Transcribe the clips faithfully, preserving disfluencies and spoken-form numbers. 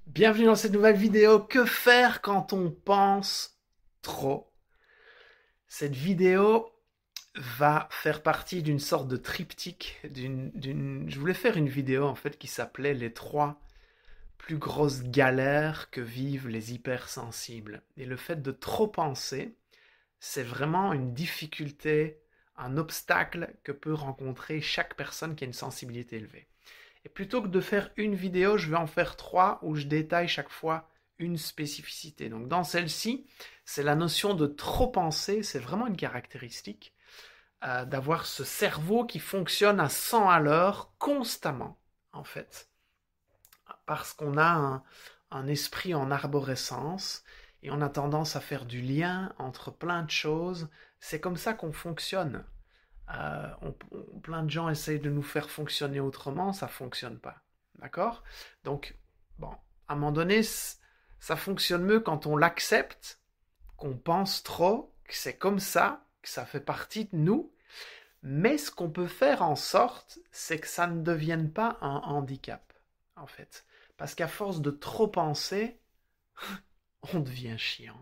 Bienvenue dans cette nouvelle vidéo. Que faire quand on pense trop? Cette vidéo va faire partie d'une sorte de triptyque. D'une, d'une... Je voulais faire une vidéo en fait qui s'appelait les trois plus grosses galères que vivent les hypersensibles. Et le fait de trop penser, c'est vraiment une difficulté, un obstacle que peut rencontrer chaque personne qui a une sensibilité élevée. Et plutôt que de faire une vidéo, je vais en faire trois où je détaille chaque fois une spécificité. Donc dans celle-ci, c'est la notion de trop penser, c'est vraiment une caractéristique euh, d'avoir ce cerveau qui fonctionne à cent à l'heure constamment, en fait. Parce qu'on a un, un esprit en arborescence et on a tendance à faire du lien entre plein de choses. C'est comme ça qu'on fonctionne. Euh, on, on, plein de gens essayent de nous faire fonctionner autrement, ça fonctionne pas. D'accord? Donc, bon, à un moment donné, ça fonctionne mieux quand on l'accepte, qu'on pense trop, que c'est comme ça, que ça fait partie de nous. Mais ce qu'on peut faire en sorte, c'est que ça ne devienne pas un handicap, en fait. Parce qu'à force de trop penser, on devient chiant.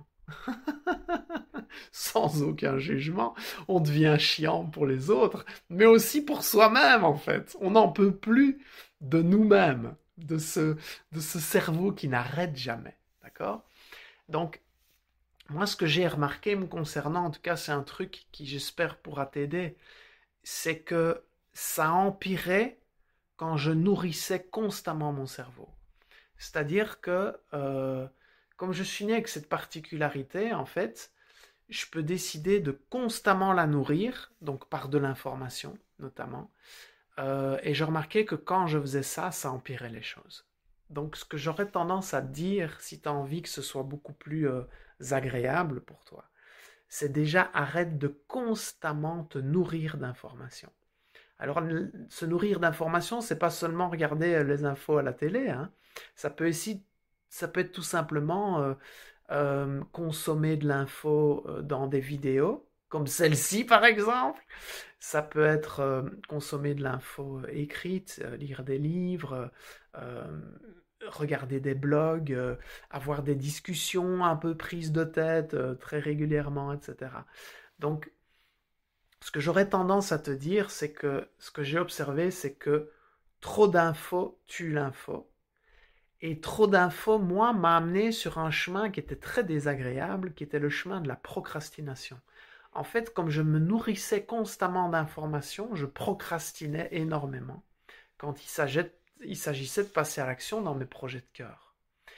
Sans aucun jugement, on devient chiant pour les autres, mais aussi pour soi-même en fait. On n'en peut plus de nous-mêmes, de ce, de ce cerveau qui n'arrête jamais, d'accord? Donc, moi ce que j'ai remarqué me concernant, en tout cas c'est un truc qui j'espère pourra t'aider, c'est que ça empirait quand je nourrissais constamment mon cerveau. C'est-à-dire que, euh, comme je suis né avec cette particularité, en fait, je peux décider de constamment la nourrir, donc par de l'information notamment. Euh, et je remarquais que quand je faisais ça, ça empirait les choses. Donc ce que j'aurais tendance à te dire, si tu as envie que ce soit beaucoup plus euh, agréable pour toi, c'est déjà arrête de constamment te nourrir d'informations. Alors se nourrir d'informations, c'est pas seulement regarder les infos à la télé, hein. Ça peut aussi, ça peut être tout simplement euh, euh, consommer de l'info euh, dans des vidéos, comme celle-ci par exemple. Ça peut être euh, consommer de l'info écrite, euh, lire des livres, euh, regarder des blogs, euh, avoir des discussions un peu prises de tête euh, très régulièrement, et cetera. Donc, ce que j'aurais tendance à te dire, c'est que ce que j'ai observé, c'est que trop d'infos tue l'info. Et trop d'infos, moi, m'a amené sur un chemin qui était très désagréable, qui était le chemin de la procrastination. En fait, comme je me nourrissais constamment d'informations, je procrastinais énormément quand il s'agissait de passer à l'action dans mes projets de cœur.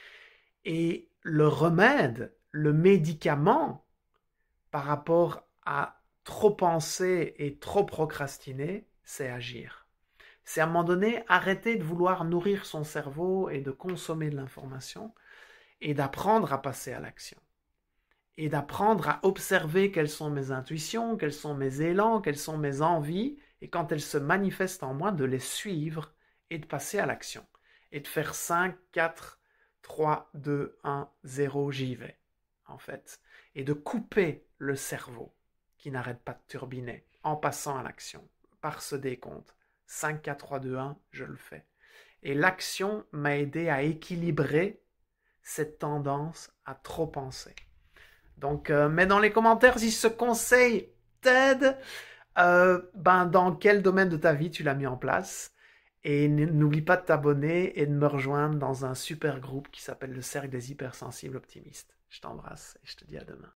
Et le remède, le médicament par rapport à trop penser et trop procrastiner, c'est agir. C'est à un moment donné arrêter de vouloir nourrir son cerveau et de consommer de l'information et d'apprendre à passer à l'action. Et d'apprendre à observer quelles sont mes intuitions, quels sont mes élans, quelles sont mes envies, et quand elles se manifestent en moi, de les suivre et de passer à l'action. Et de faire cinq, quatre, trois, deux, un, zéro, j'y vais, en fait. Et de couper le cerveau qui n'arrête pas de turbiner en passant à l'action, par ce décompte. cinq, quatre, trois, deux, un, je le fais. Et l'action m'a aidé à équilibrer cette tendance à trop penser. Donc, euh, mets dans les commentaires si ce conseil t'aide, euh, ben, dans quel domaine de ta vie tu l'as mis en place. Et n'oublie pas de t'abonner et de me rejoindre dans un super groupe qui s'appelle le Cercle des Hypersensibles Optimistes. Je t'embrasse et je te dis à demain.